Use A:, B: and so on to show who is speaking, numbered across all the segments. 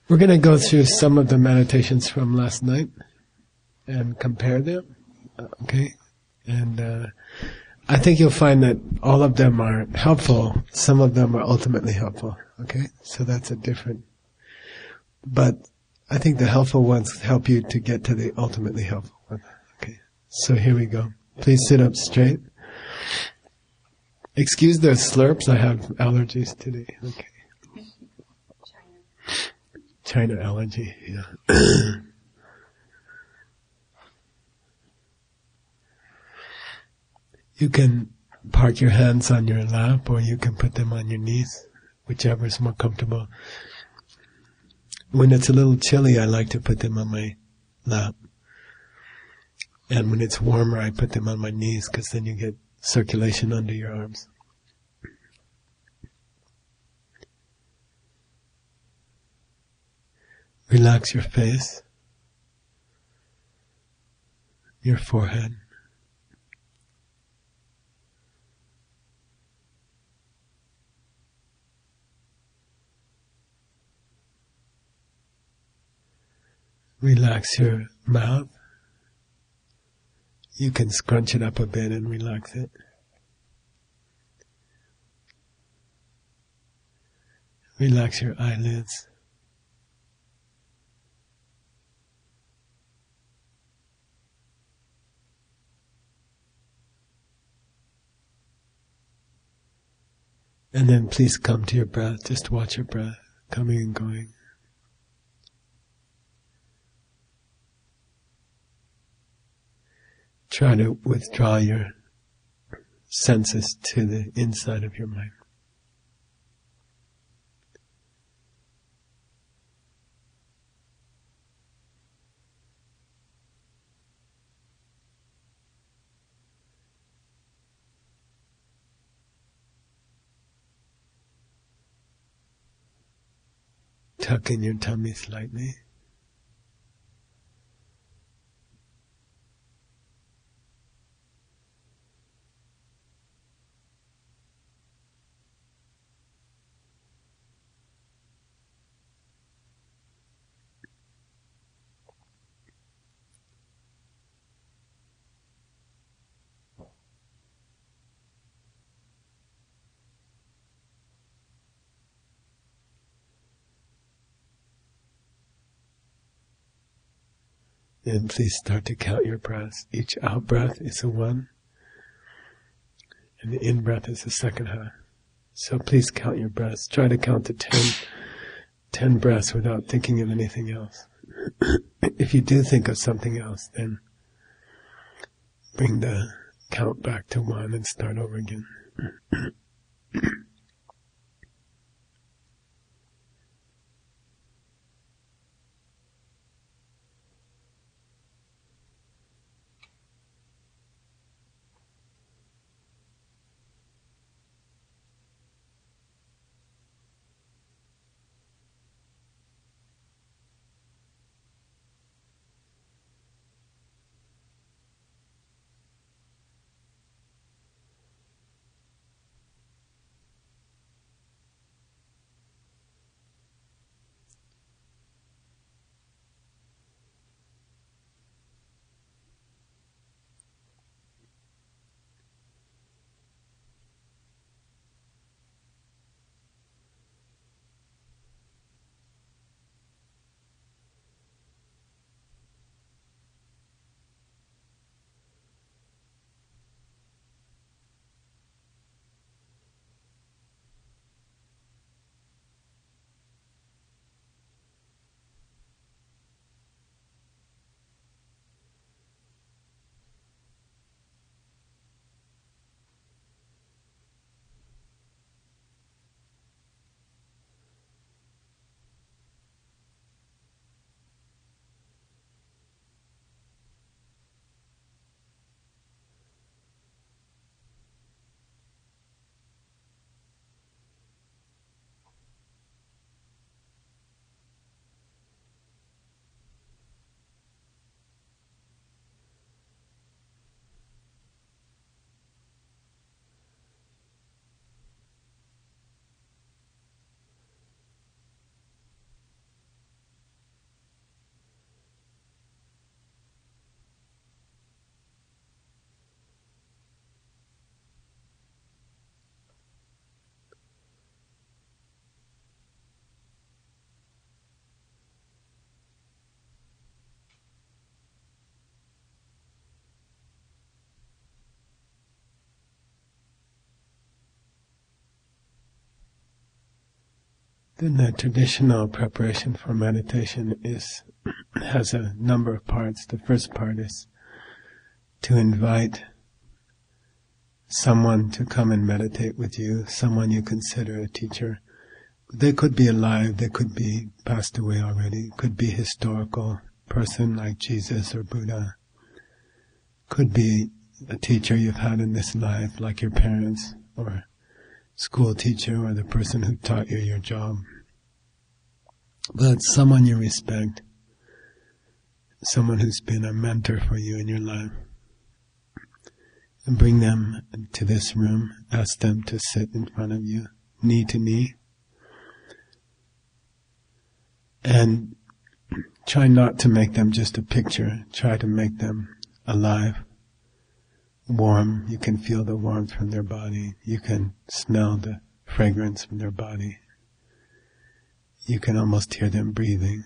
A: We're going to go through some of the meditations from last night and compare them, okay? And I think you'll find that all of them are helpful. Some of them are ultimately helpful, okay? So that's a different... But I think the helpful ones help you to get to the ultimately helpful one, okay? So here we go. Please sit up straight. Excuse the slurps, I have allergies today, okay? China allergy, yeah. You can park your hands on your lap or you can put them on your knees, whichever is more comfortable. When it's a little chilly, I like to put them on my lap. And when it's warmer, I put them on my knees because then you get circulation under your arms. Relax your face, your forehead. Relax your mouth. You can scrunch it up a bit and relax it. Relax your eyelids. And then please come to your breath. Just watch your breath coming and going. Try to withdraw your senses to the inside of your mind. Tuck in your tummy slightly. And please start to count your breaths. Each out-breath is a 1, and the in-breath is the second half. So please count your breaths. Try to count to 10 breaths without thinking of anything else. If you do think of something else, then bring the count back to 1 and start over again. Then the traditional preparation for meditation has a number of parts. The first part is to invite someone to come and meditate with you, someone you consider a teacher. They could be alive, they could be passed away already, could be historical person like Jesus or Buddha, could be a teacher you've had in this life like your parents or school teacher or the person who taught you your job. But someone you respect, someone who's been a mentor for you in your life. And bring them to this room, ask them to sit in front of you, knee to knee. And try not to make them just a picture, try to make them alive, warm. You can feel the warmth from their body. You can smell the fragrance from their body. You can almost hear them breathing.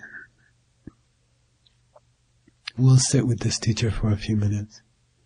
A: We'll sit with this teacher for a few minutes.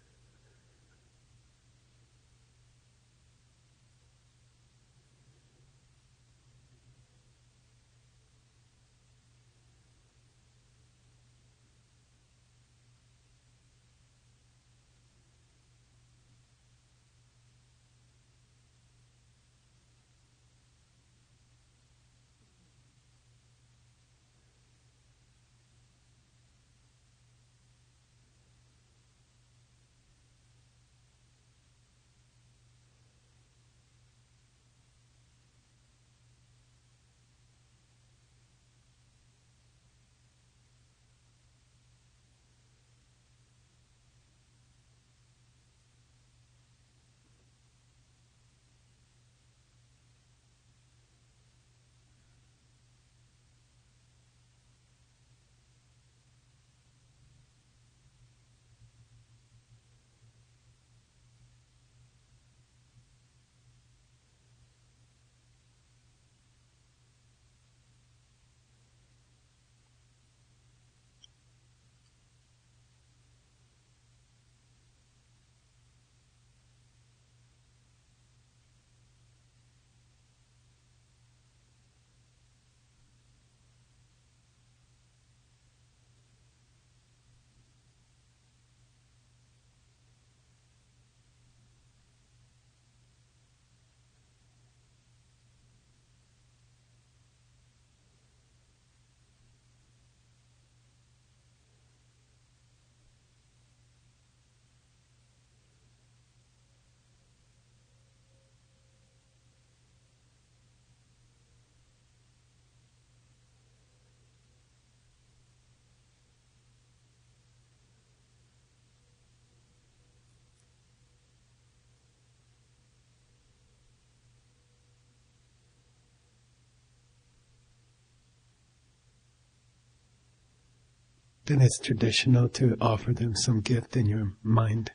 A: Then it's traditional to offer them some gift in your mind.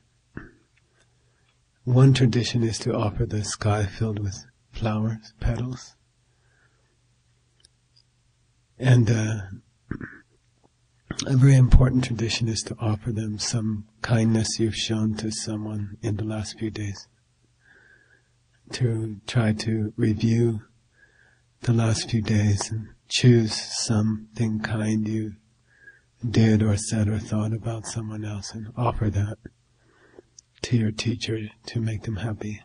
A: One tradition is to offer the sky filled with flowers, petals. And a very important tradition is to offer them some kindness you've shown to someone in the last few days. To try to review the last few days and choose something kind you did or said or thought about someone else and offer that to your teacher to make them happy.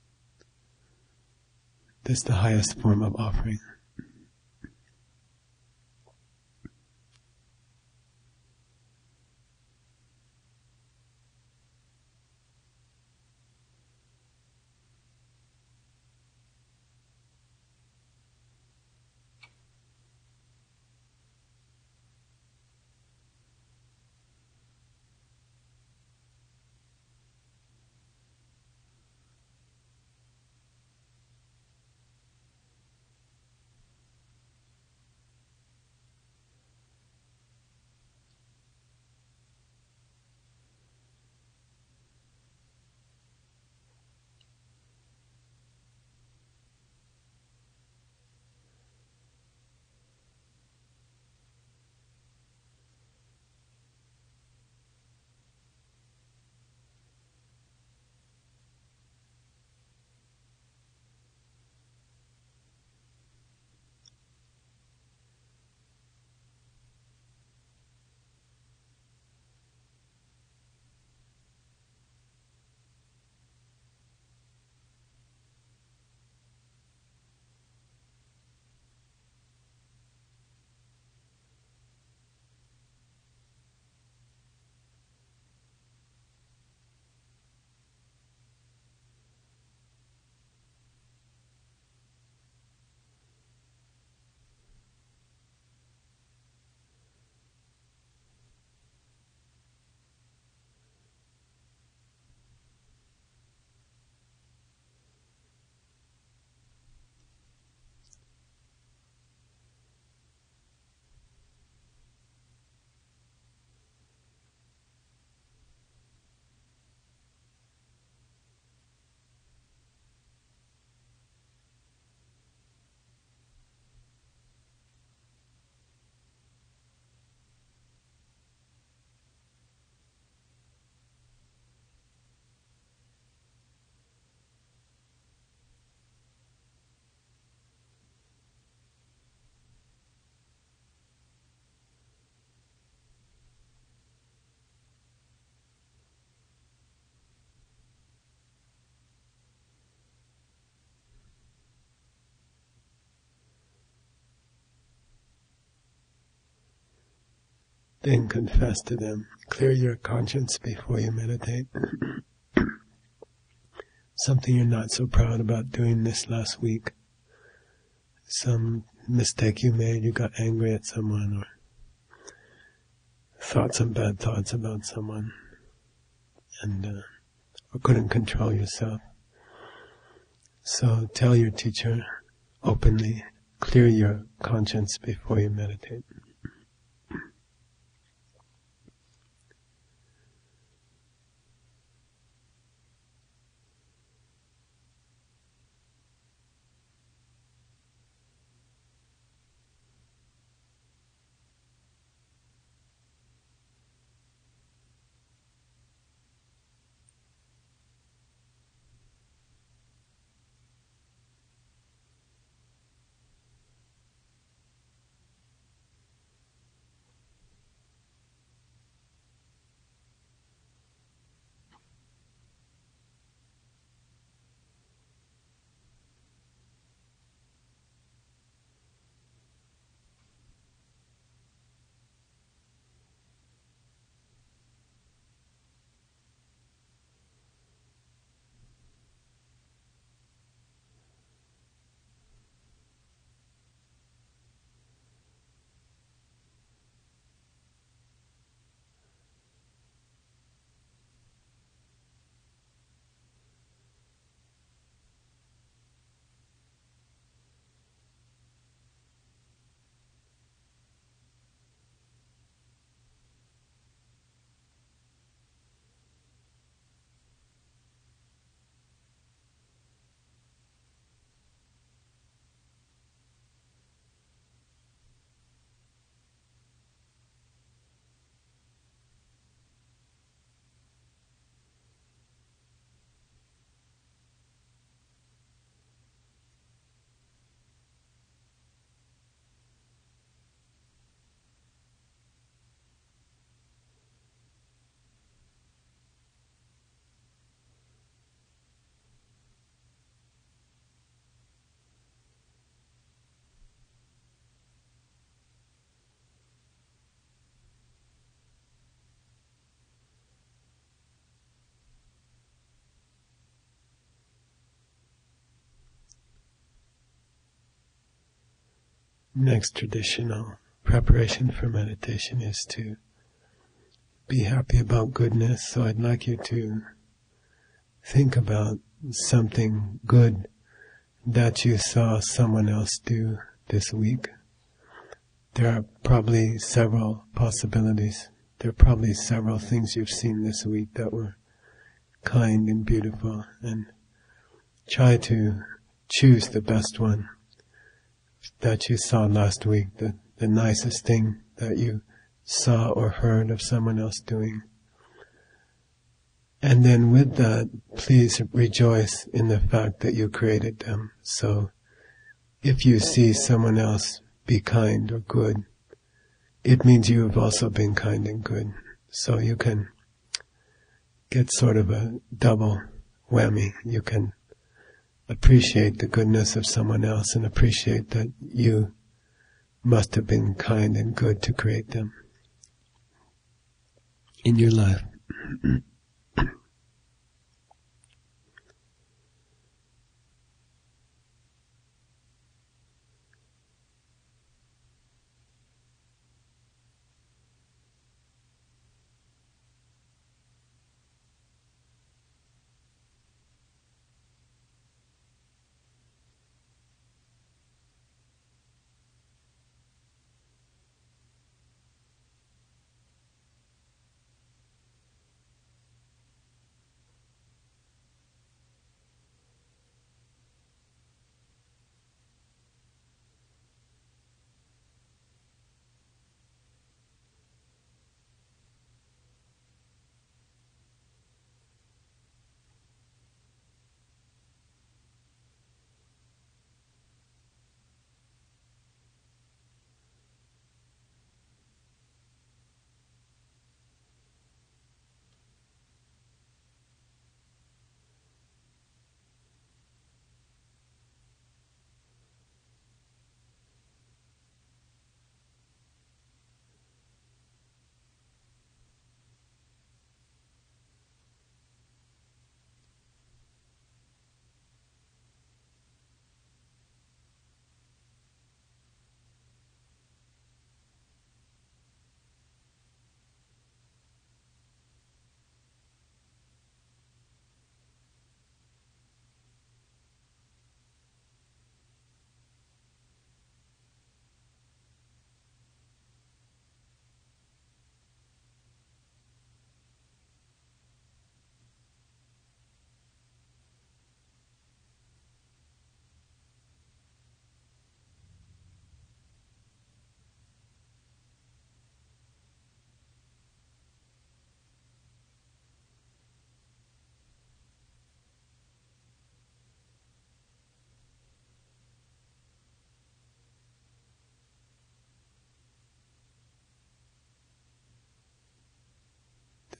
A: That's the highest form of offering. then confess to them. Clear your conscience before you meditate. Something you're not so proud about doing this last week. Some mistake you made, you got angry at someone, or thought some bad thoughts about someone, and or couldn't control yourself. So tell your teacher openly, clear your conscience before you meditate. Next traditional preparation for meditation is to be happy about goodness. So I'd like you to think about something good that you saw someone else do this week. There are probably several possibilities. There are probably several things you've seen this week that were kind and beautiful, and try to choose the best one that you saw last week, the nicest thing that you saw or heard of someone else doing. And then with that, please rejoice in the fact that you created them. So if you see someone else be kind or good, it means you have also been kind and good. So you can get sort of a double whammy. You can appreciate the goodness of someone else and appreciate that you must have been kind and good to create them in your life.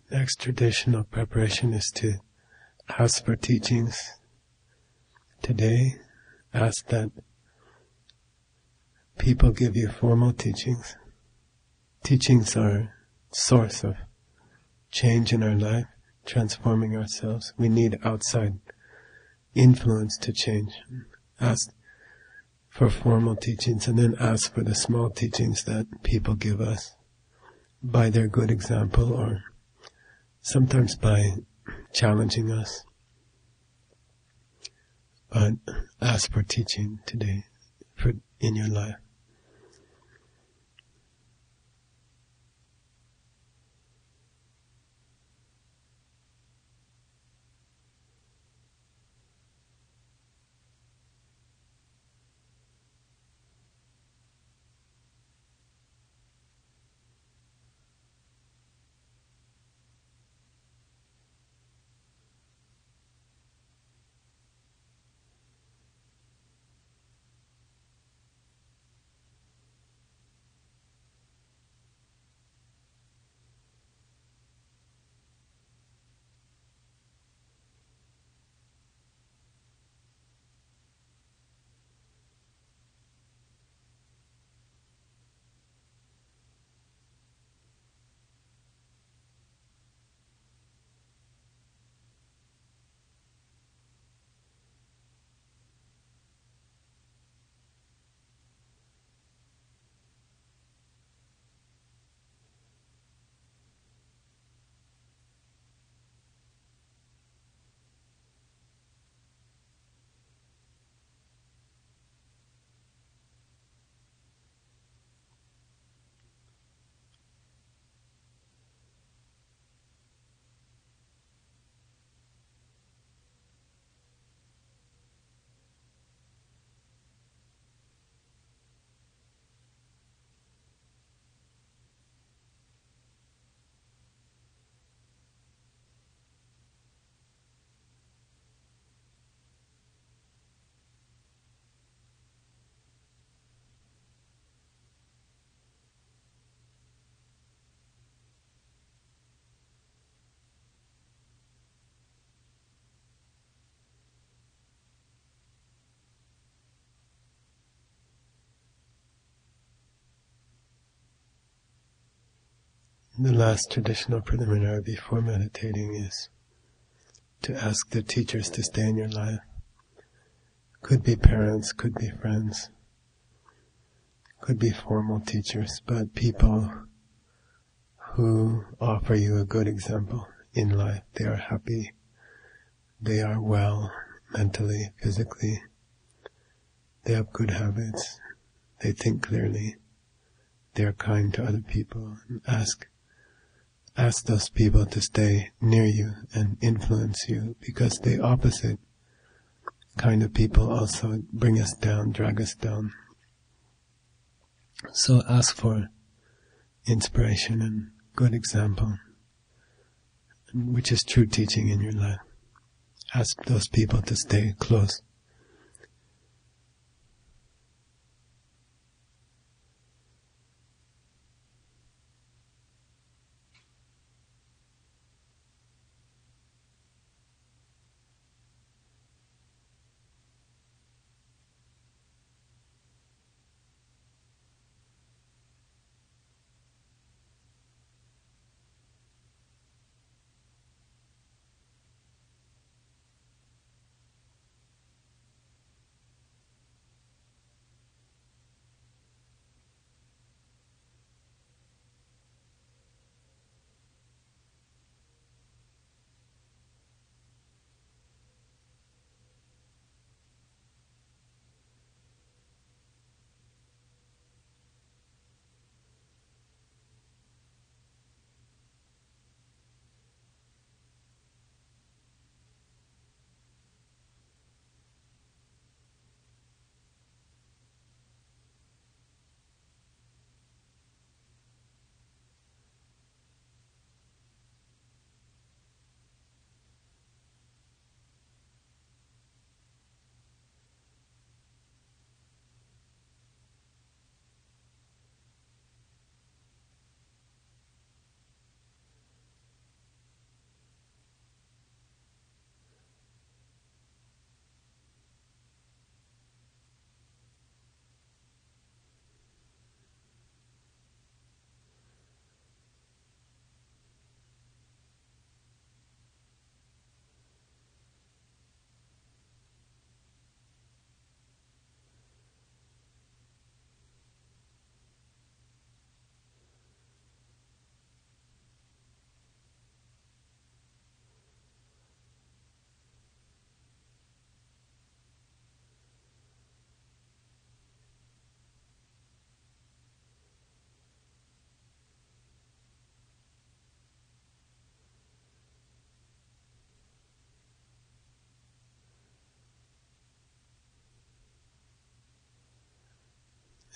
A: Next traditional preparation is to ask for teachings. Today, ask that people give you formal teachings. Teachings are source of change in our life, transforming ourselves. We need outside influence to change. Ask for formal teachings and then ask for the small teachings that people give us by their good example or sometimes by challenging us. But ask for teaching today in your life. The last traditional preliminary before meditating is to ask the teachers to stay in your life. Could be parents, could be friends, could be formal teachers, but people who offer you a good example in life. They are happy, they are well mentally, physically, they have good habits, they think clearly, they are kind to other people. Ask those people to stay near you and influence you, because the opposite kind of people also bring us down, drag us down. So ask for inspiration and good example, which is true teaching in your life. Ask those people to stay close.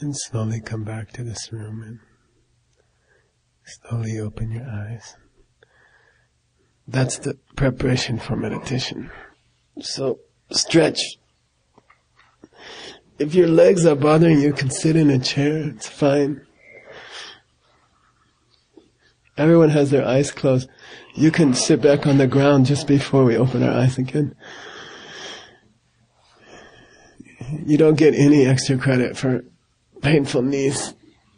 A: And slowly come back to this room and slowly open your eyes. That's the preparation for meditation. So, stretch. If your legs are bothering you, you can sit in a chair. It's fine. Everyone has their eyes closed. You can sit back on the ground just before we open our eyes again. You don't get any extra credit for painful knees.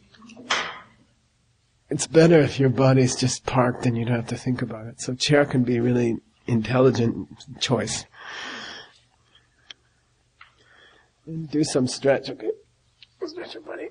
A: It's better if your body's just parked and you don't have to think about it. So chair can be a really intelligent choice. And do some stretch, okay? Stretch your body.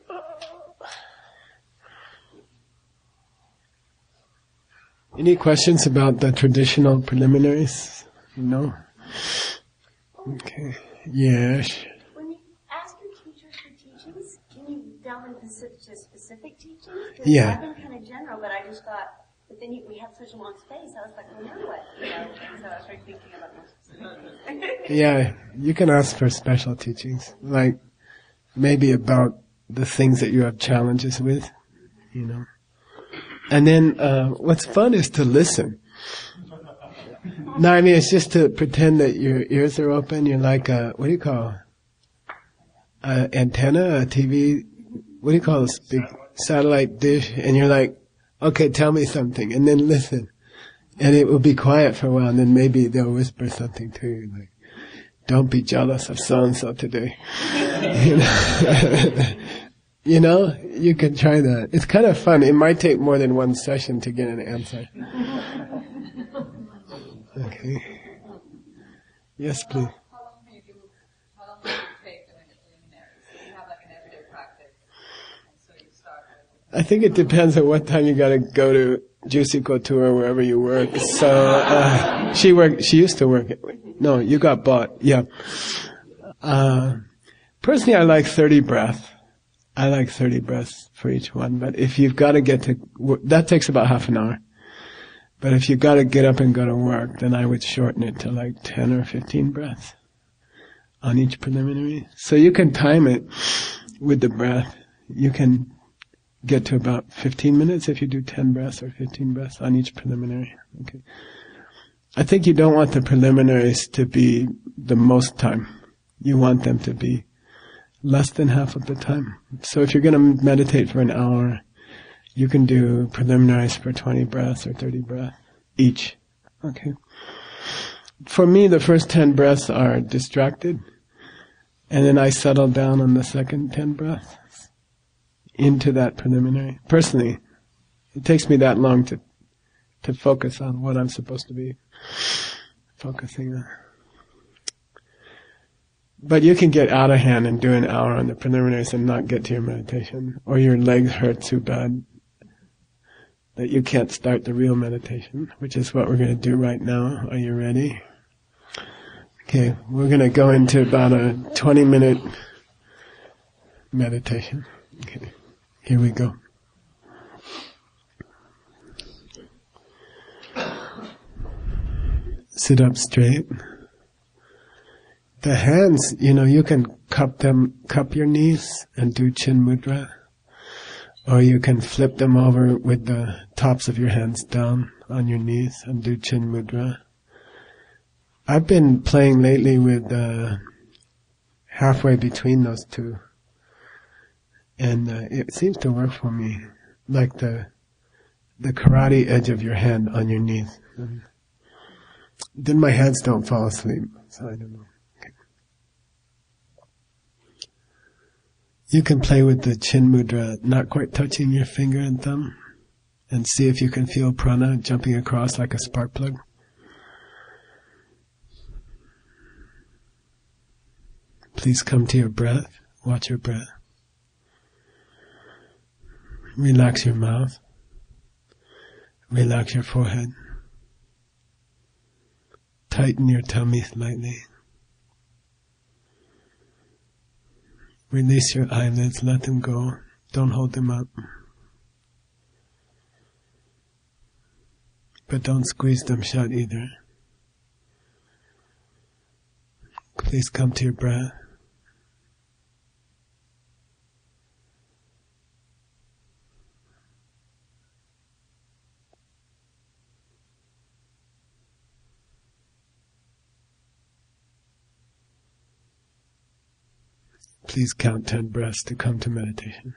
A: Any questions about the traditional preliminaries? No? Okay. Yes.
B: When you ask your teachers for teachings, can you delve into specific teachings?
A: Yeah.
B: I've been kind of general, but I just thought, but then we have such a long space, I was like, well, now what? You know, and so I started thinking about more specific.
A: Yeah, you can ask for special teachings, like maybe about the things that you have challenges with, you know. And then what's fun is to listen. No, I mean, it's just to pretend that your ears are open. You're like a, what do you call antenna, a TV, what do you call this big satellite dish? And you're like, okay, tell me something, and then listen. And it will be quiet for a while, and then maybe they'll whisper something to you, like, don't be jealous of so-and-so today. You know? You know, you can try that. It's kind of fun. It might take more than one session to get an answer. Okay. Yes, please.
C: How long do you take doing the preliminaries? Do you have like an everyday practice? And so you start with...
A: I think it depends on what time you gotta go to Juicy Couture or wherever you work. So, she used to work. No, you got bought. Yeah. Personally, I like 30 breaths. I like 30 breaths for each one, but if you've got to get to, that takes about half an hour. But if you've got to get up and go to work, then I would shorten it to like 10 or 15 breaths on each preliminary. So you can time it with the breath. You can get to about 15 minutes if you do 10 breaths or 15 breaths on each preliminary. Okay. I think you don't want the preliminaries to be the most time. You want them to be less than half of the time. So if you're going to meditate for an hour, you can do preliminaries for 20 breaths or 30 breaths each. Okay. For me, the first 10 breaths are distracted, and then I settle down on the second 10 breaths into that preliminary. Personally, it takes me that long to focus on what I'm supposed to be focusing on. But you can get out of hand and do an hour on the preliminaries and not get to your meditation, or your legs hurt too bad that you can't start the real meditation, which is what we're going to do right now. Are you ready? Okay, we're going to go into about a 20-minute meditation. Okay, here we go. Sit up straight. The hands, you can cup your knees and do chin mudra, or you can flip them over with the tops of your hands down on your knees and do chin mudra. I've been playing lately with halfway between those two, and it seems to work for me, like the karate edge of your hand on your knees. And then my hands don't fall asleep, so I don't know. You can play with the chin mudra, not quite touching your finger and thumb, and see if you can feel prana jumping across like a spark plug. Please come to your breath. Watch your breath. Relax your mouth. Relax your forehead. Tighten your tummy slightly. Release your eyelids, let them go. Don't hold them up. But don't squeeze them shut either. Please come to your breath. Please count 10 breaths to come to meditation.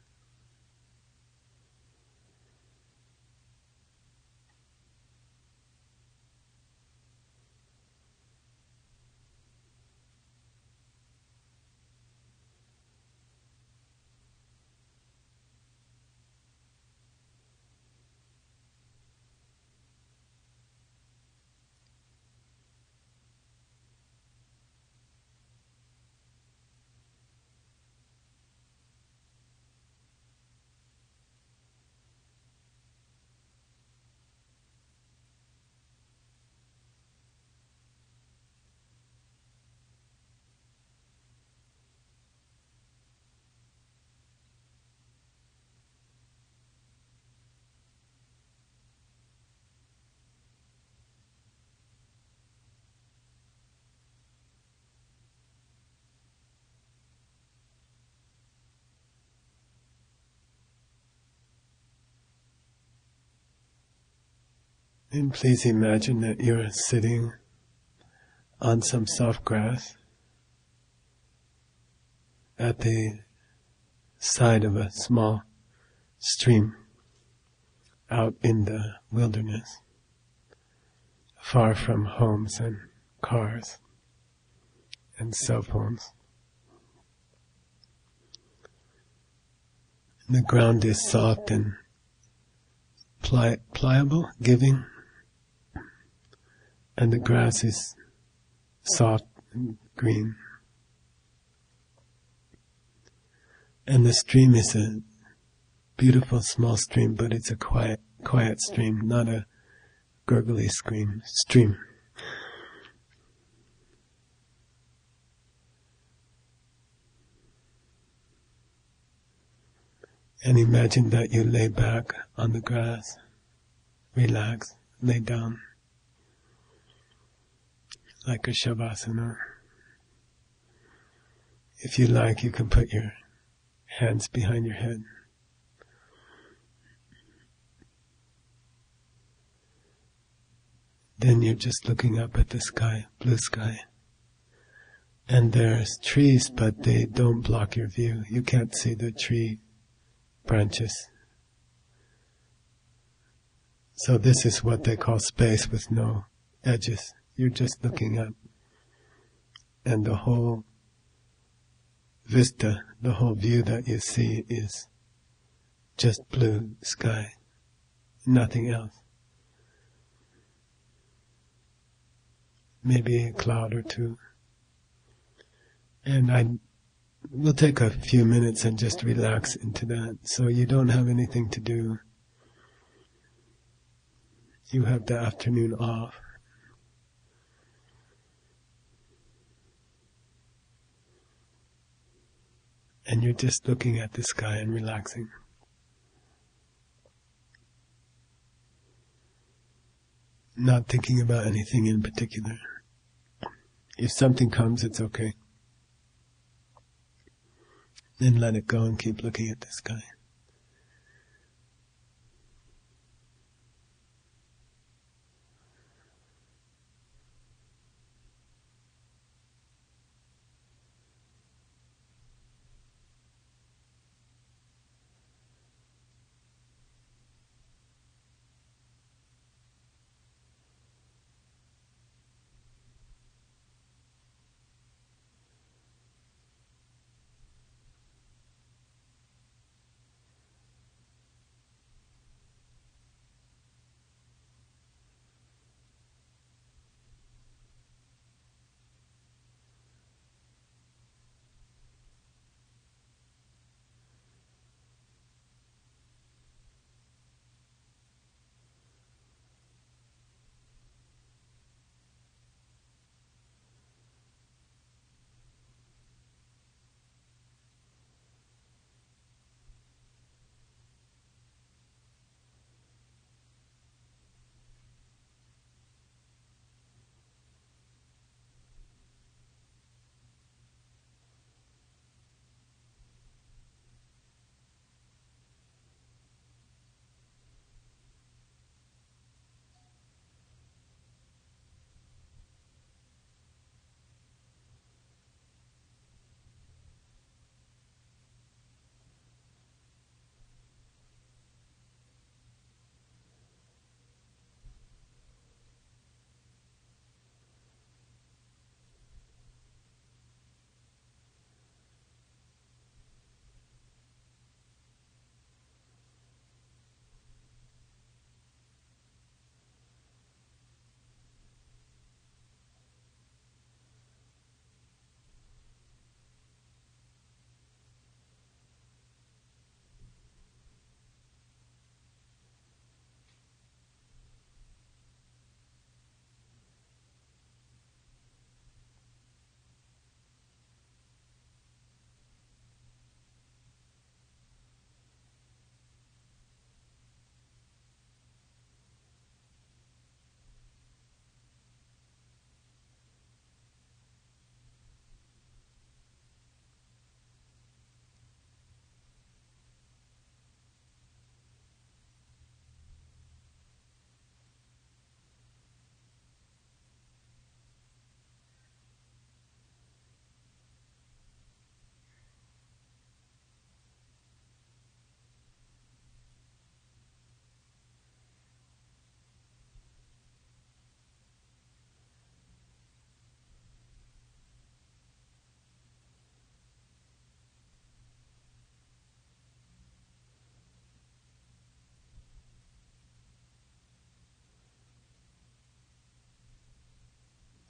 A: And please imagine that you're sitting on some soft grass at the side of a small stream out in the wilderness, far from homes and cars and cell phones. The ground is soft and pliable, giving, and the grass is soft and green. And the stream is a beautiful small stream, but it's a quiet stream, not a gurgly stream. And imagine that you lay back on the grass, relax, lay down, like a Shavasana. If you like, you can put your hands behind your head. Then you're just looking up at the sky, blue sky. And there's trees, but they don't block your view. You can't see the tree branches. So this is what they call space with no edges. You're just looking up. And the whole vista, the whole view that you see is just blue sky, nothing else. Maybe a cloud or two. And we'll take a few minutes and just relax into that. So you don't have anything to do. You have the afternoon off. And you're just looking at the sky and relaxing. Not thinking about anything in particular. If something comes, it's okay. Then let it go and keep looking at the sky.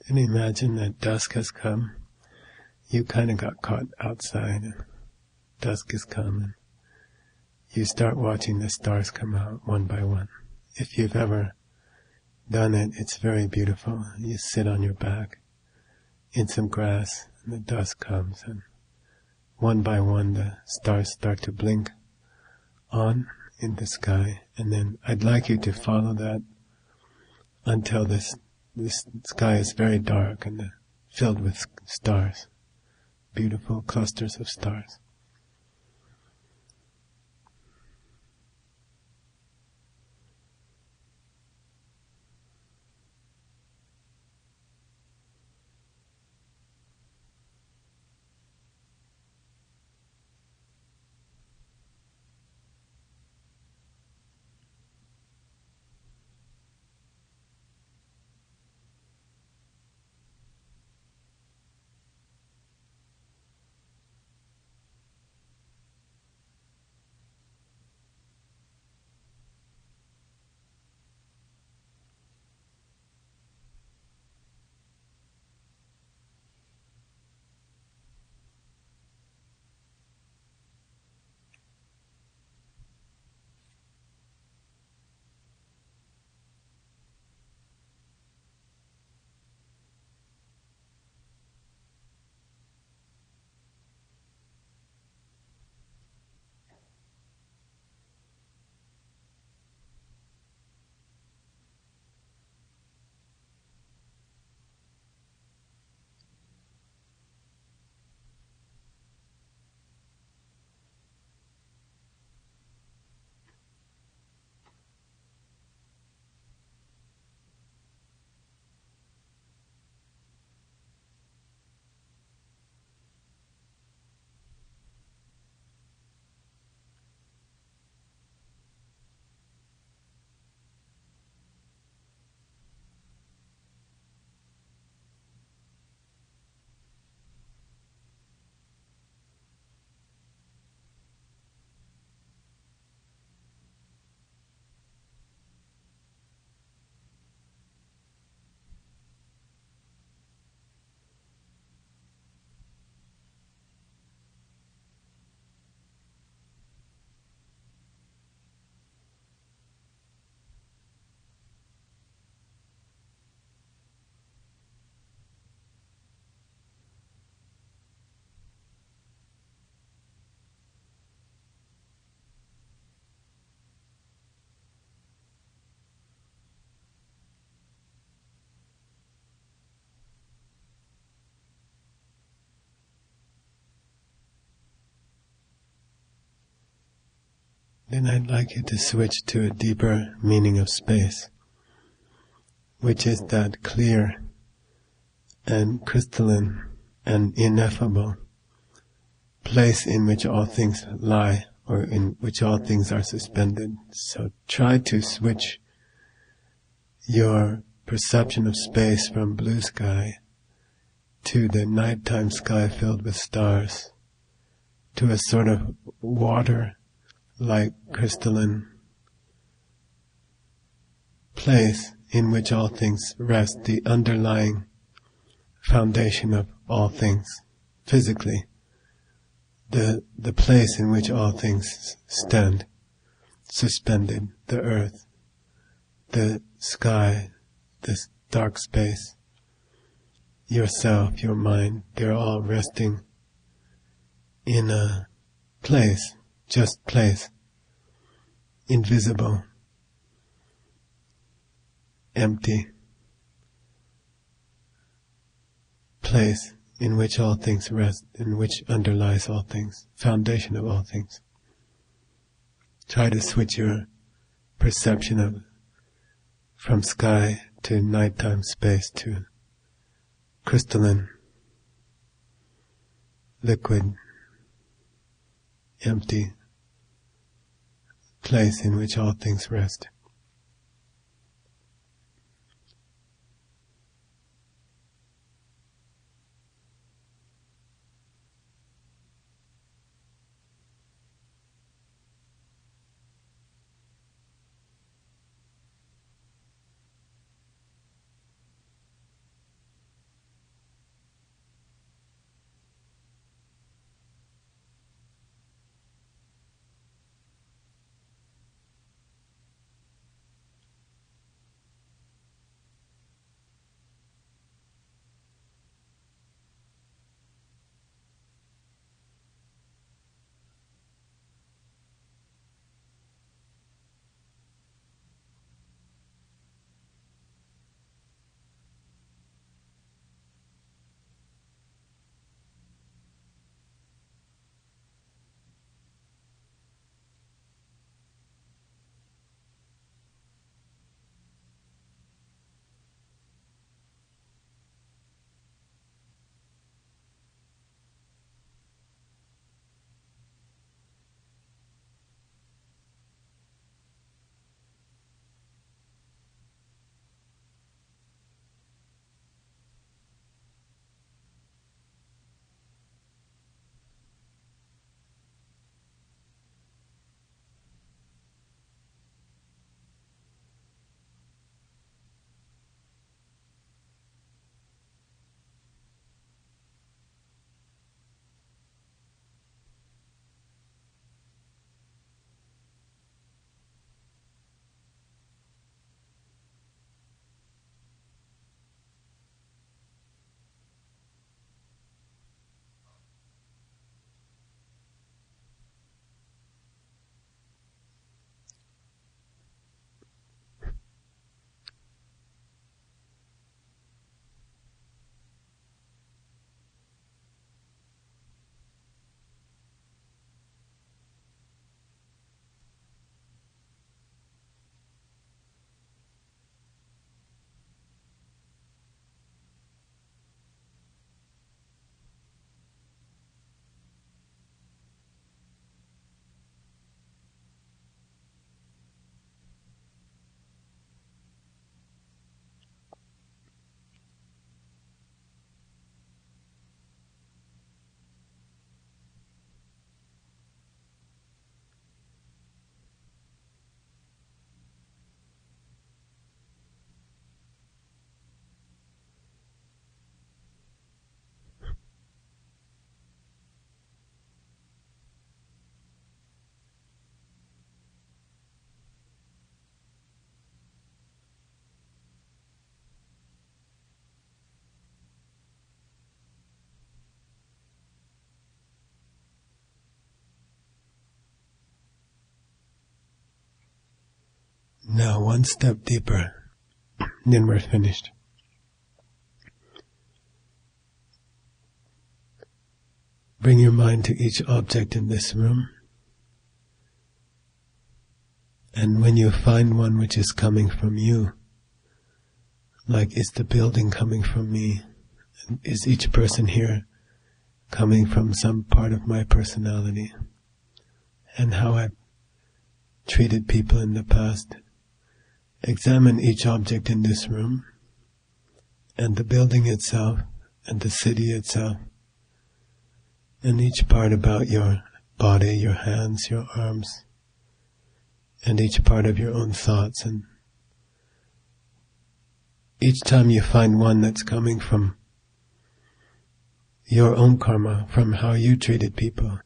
A: And imagine that dusk has come. You kind of got caught outside and dusk has come and you start watching the stars come out one by one. If you've ever done it, it's very beautiful. You sit on your back in some grass and the dusk comes and one by one the stars start to blink on in the sky, and then I'd like you to follow that until this sky is very dark and filled with stars, beautiful clusters of stars. Then I'd like you to switch to a deeper meaning of space, which is that clear and crystalline and ineffable place in which all things lie, or in which all things are suspended. So try to switch your perception of space from blue sky to the nighttime sky filled with stars, to a sort of water-like crystalline place in which all things rest, the underlying foundation of all things, physically, the place in which all things stand, suspended, the earth, the sky, this dark space, yourself, your mind, they're all resting in a place, just place, invisible, empty place in which all things rest, in which underlies all things, foundation of all things. Try to switch your perception of from sky to nighttime space to crystalline, liquid, empty place in which all things rest. Now one step deeper, then we're finished. Bring your mind to each object in this room. And when you find one which is coming from you, like is the building coming from me? Is each person here coming from some part of my personality? And how I've treated people in the past. Examine each object in this room, and the building itself, and the city itself, and each part about your body, your hands, your arms, and each part of your own thoughts. And each time you find one that's coming from your own karma, from how you treated people,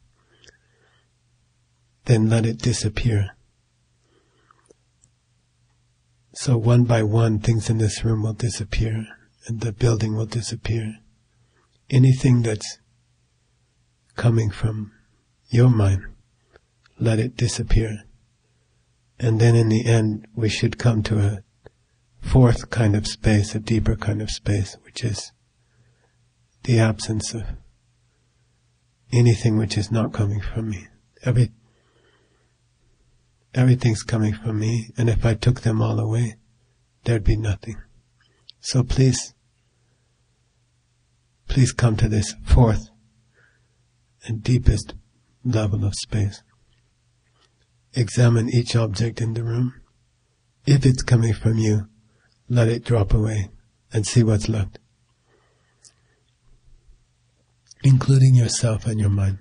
A: then let it disappear. So one by one, things in this room will disappear, and the building will disappear. Anything that's coming from your mind, let it disappear. And then in the end, we should come to a fourth kind of space, a deeper kind of space, which is the absence of anything which is not coming from me. Everything's coming from me, and if I took them all away, there'd be nothing. So please come to this fourth and deepest level of space. Examine each object in the room. If it's coming from you, let it drop away and see what's left, including yourself and your mind.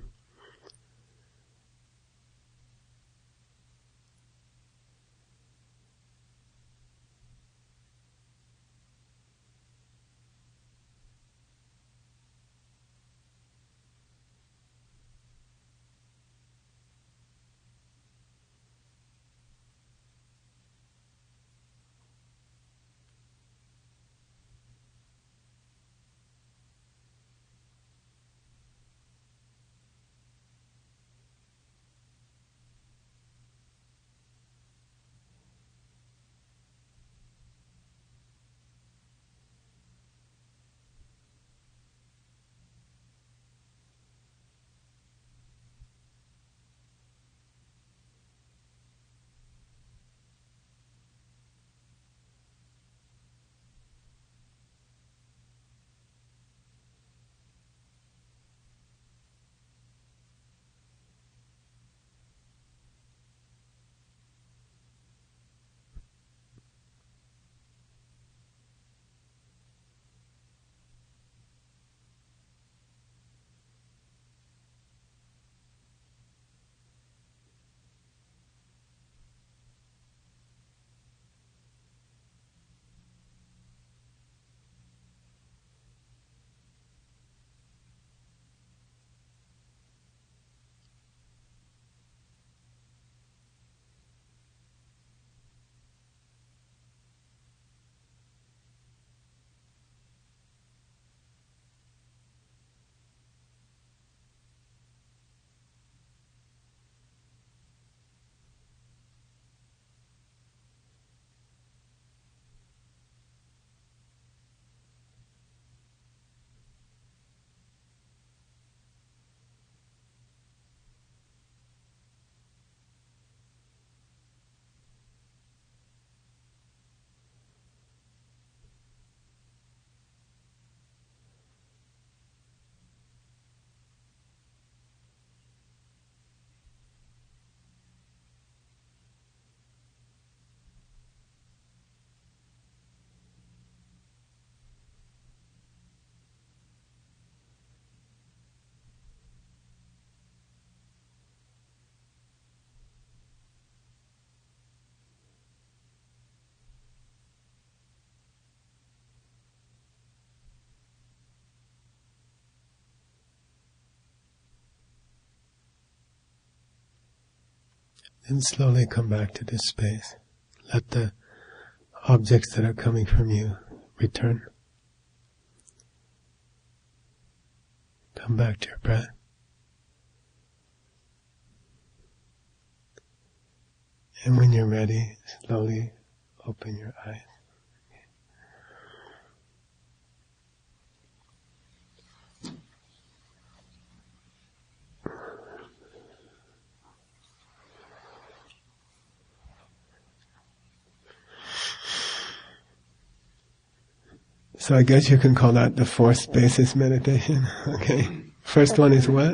A: And slowly come back to this space. Let the objects that are coming from you return. Come back to your breath. And when you're ready, slowly open your eyes. So I guess you can call that the 4 spaces meditation. Okay. First one is what?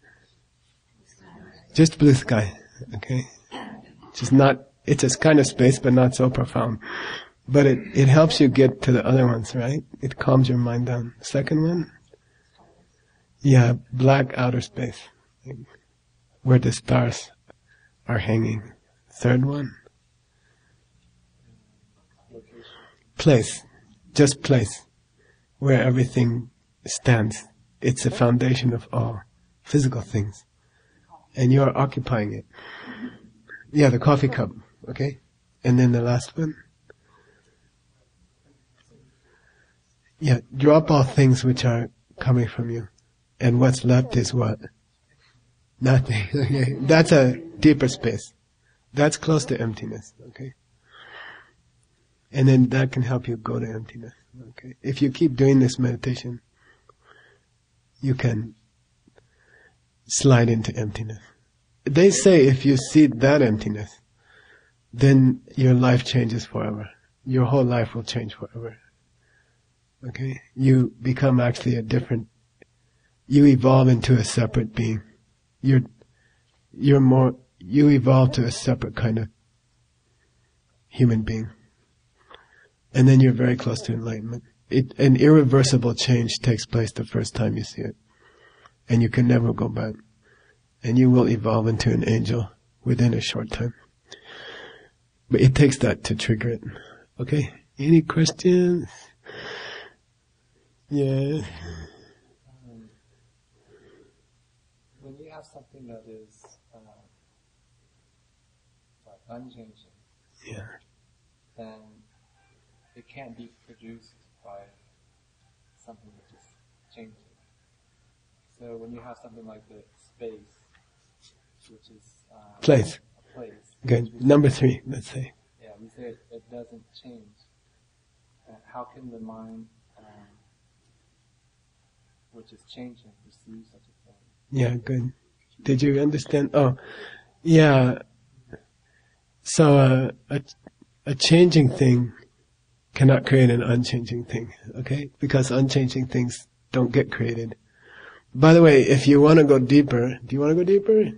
A: Just blue sky. Okay. Just not, it's a kind of space, but not so profound. But it helps you get to the other ones, right? It calms your mind down. Second one? Yeah, black outer space. Where the stars are hanging. Third one? Place. Just place. Where everything stands. It's the foundation of all physical things. And you're occupying it. Yeah, the coffee cup. Okay? And then the last one? Yeah, drop all things which are coming from you. And what's left is what? Nothing. Okay? That's a deeper space. That's close to emptiness. Okay? And then that can help you go to emptiness. Okay? If you keep doing this meditation, you can slide into emptiness. They say if you see that emptiness, then your life changes forever. Your whole life will change forever. Okay? You become actually you evolve into a separate being. You evolve to a separate kind of human being. And then you're very close to enlightenment. An irreversible change takes place the first time you see it. And you can never go back. And you will evolve into an angel within a short time. But it takes that to trigger it. Okay? Any questions? Yeah.
D: When you have something that is unchanging,
A: Yeah.
D: then it can't be produced by something which is changing. So when you have something like the space, which is
A: Place.
D: a place.
A: Good. Number 3, let's say.
D: Yeah, we say it doesn't change. How can the mind, which is changing, perceive such a thing?
A: Yeah, good. Did you understand? Oh, yeah. So a changing thing cannot create an unchanging thing, okay? Because unchanging things don't get created. By the way, if you want to go deeper, do you want to go deeper?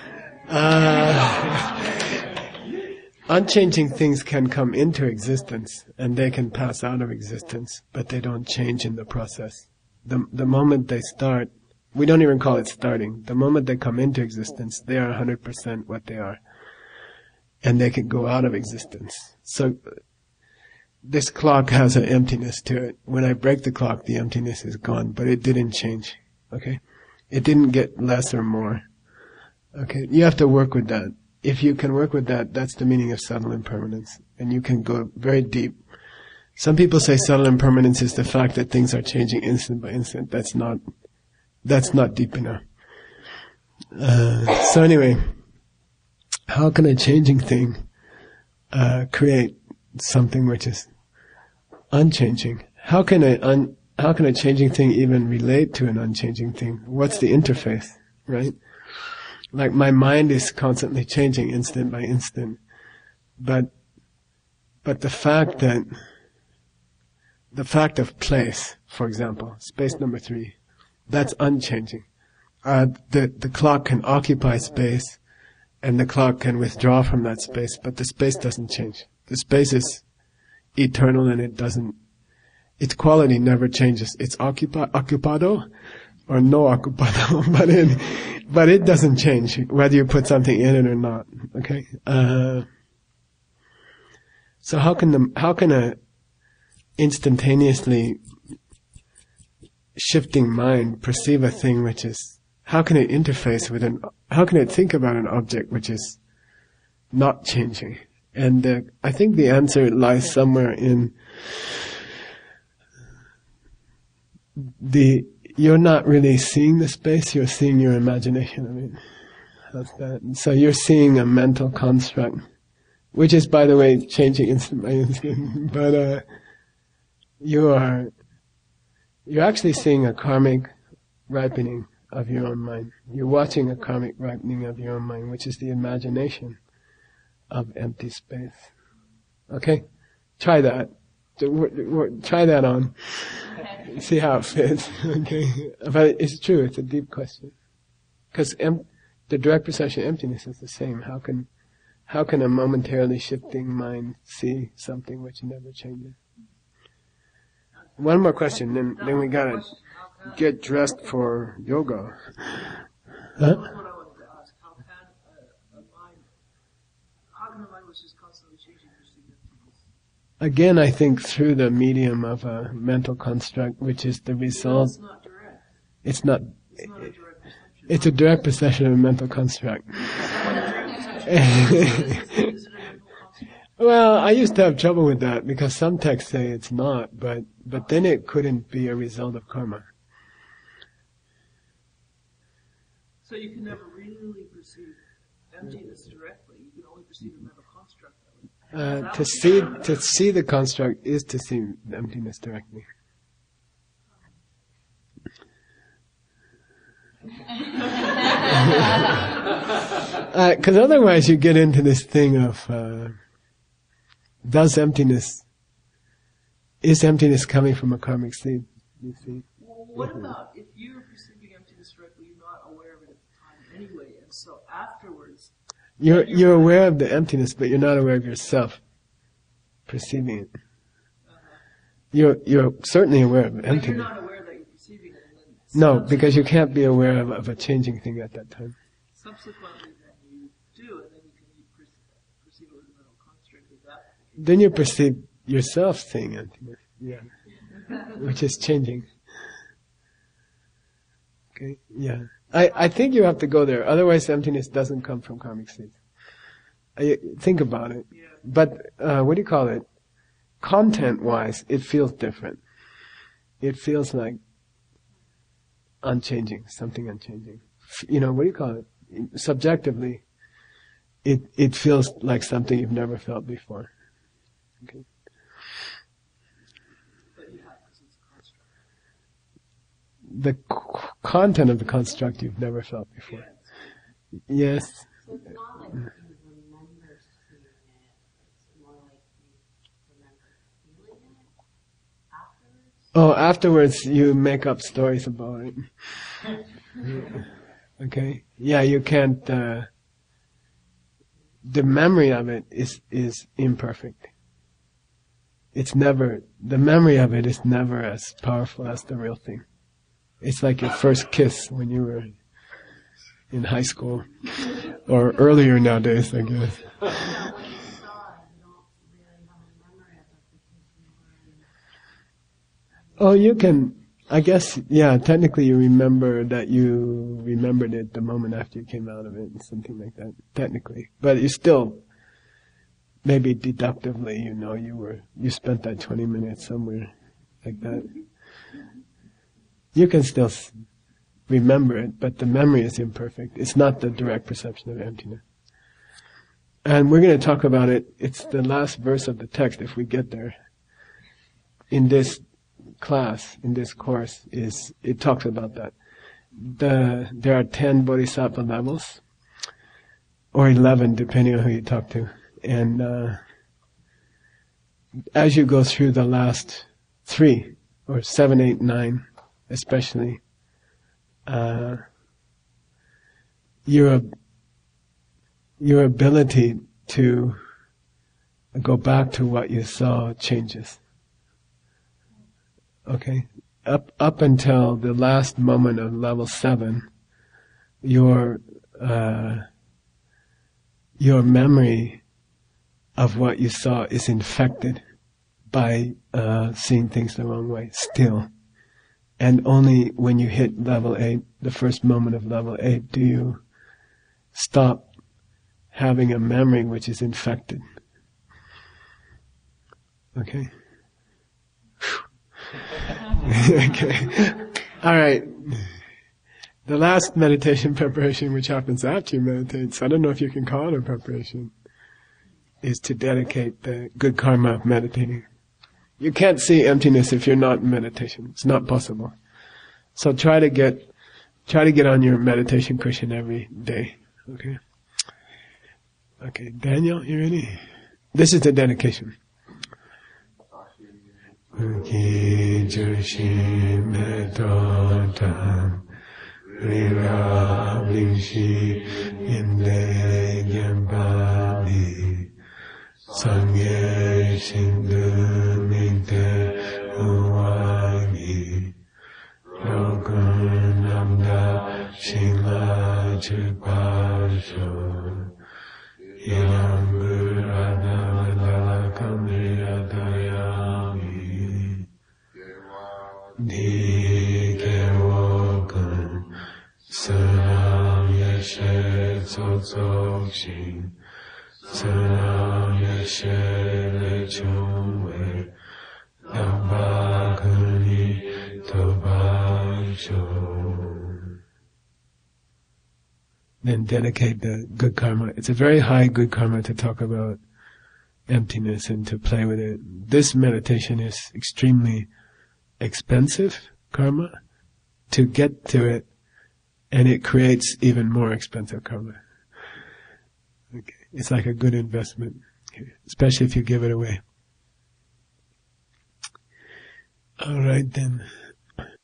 A: Unchanging things can come into existence and they can pass out of existence, but they don't change in the process. The moment they start, we don't even call it starting. The moment they come into existence, they are 100% what they are. And they can go out of existence. So, this clock has an emptiness to it. When I break the clock, the emptiness is gone, but it didn't change. Okay? It didn't get less or more. Okay? You have to work with that. If you can work with that, that's the meaning of subtle impermanence. And you can go very deep. Some people say subtle impermanence is the fact that things are changing instant by instant. That's not deep enough. So anyway, how can a changing thing create something which is unchanging? How can a changing thing even relate to an unchanging thing? What's the interface, right? Like my mind is constantly changing instant by instant, but the fact of place, for example, space number 3, that's unchanging. The clock can occupy space, and the clock can withdraw from that space, but the space doesn't change. The space is eternal and its quality never changes. It's occupado or no occupado, but it doesn't change whether you put something in it or not. Okay? So how can a instantaneously shifting mind perceive a thing which is, how can it interface with how can it think about an object which is not changing? And I think the answer lies somewhere in you're not really seeing the space, you're seeing your imagination. I mean, how's that? So you're seeing a mental construct which is, by the way, changing instant by instant. But you're actually seeing a karmic ripening of your own mind. You're watching a karmic ripening of your own mind, which is the imagination of empty space. Okay? Try that. Try that on. See how it fits. Okay? But it's true, it's a deep question. Because the direct perception of emptiness is the same. How can a momentarily shifting mind see something which never changes? One more question, then we gotta get dressed for yoga. Huh?
E: That's what I wanted to ask. How can a mind which is constantly changing perceive emptiness?
A: Again, I think through the medium of a mental construct, which is the result.
E: It's not direct.
A: It's not.
E: It's not a direct perception.
A: It's a direct perception of a mental construct.
E: Is it a mental construct?
A: Well, I used to have trouble with that because some texts say it's not, but then it couldn't be a result of karma.
E: So you can never really perceive emptiness directly. You can only perceive a mental construct that way.
A: To see the construct is to see emptiness directly. Because otherwise you get into this thing of is emptiness coming from a karmic seed? You see?
E: Well, what about if you're perceiving emptiness directly, you're not aware of it at the time anyway, and so afterwards...
A: You're aware of the emptiness, but you're not aware of yourself perceiving it. You're certainly aware of emptiness.
E: But you're not aware that you're perceiving it. And then
A: No, because you can't be aware of a changing thing at that time.
E: subsequently then you do, and then you can perceive it with a mental construct of that.
A: Then you perceive yourself seeing emptiness. Yeah. Which is changing. Okay, yeah. I think you have to go there, otherwise emptiness doesn't come from karmic seeds. Think about it.
E: Yeah.
A: But, what do you call it? Content-wise, it feels different. It feels like unchanging, something unchanging. What do you call it? Subjectively, it feels like something you've never felt before. Okay.
E: But you have, because it's a construct.
A: The content of the construct you've never felt before. Yes.
F: So it's not like you remember seeing it, it's more like you remember feeling it afterwards?
A: Oh, afterwards you make up stories about it. Okay? Yeah, you can't, the memory of it is imperfect. The memory of it is never as powerful as the real thing. It's like your first kiss when you were in high school. Or earlier nowadays, I guess. Oh, you can, I guess, yeah, technically you remember that you remembered it the moment after you came out of it, and something like that, technically. But you still, maybe deductively, you spent that 20 minutes somewhere like that. You can still remember it, but the memory is imperfect. It's not the direct perception of emptiness. And we're going to talk about it. It's the last verse of the text, if we get there. In this class, in this course, it talks about that. There are 10 bodhisattva levels, or 11, depending on who you talk to. And as you go through the last 3, or 7, 8, 9, especially, your ability to go back to what you saw changes. Okay? Up until the last moment of level 7, your memory of what you saw is infected by seeing things the wrong way still. And only when you hit level 8, the first moment of level 8, do you stop having a memory which is infected. Okay? Okay. Alright. The last meditation preparation, which happens after you meditate, so I don't know if you can call it a preparation. is to dedicate the good karma of meditating. You can't see emptiness if you're not in meditation. It's not possible. So try to get on your meditation cushion every day. Okay? Okay, Daniel, you ready? This is the dedication. Sangye Shindu Minte Uwagi Yokun Namda Shingla Chipasho Yamburada Mandala Kamriya Dayami Dikewokun Sanam Yeshe Tsotsokshing Sanam Yeshe Lechungwe Nambakuni Tobasho. Then dedicate the good karma. It's a very high good karma to talk about emptiness and to play with it. This meditation is extremely expensive karma to get to it, and it creates even more expensive karma. Okay. It's like a good investment, especially if you give it away. All right then.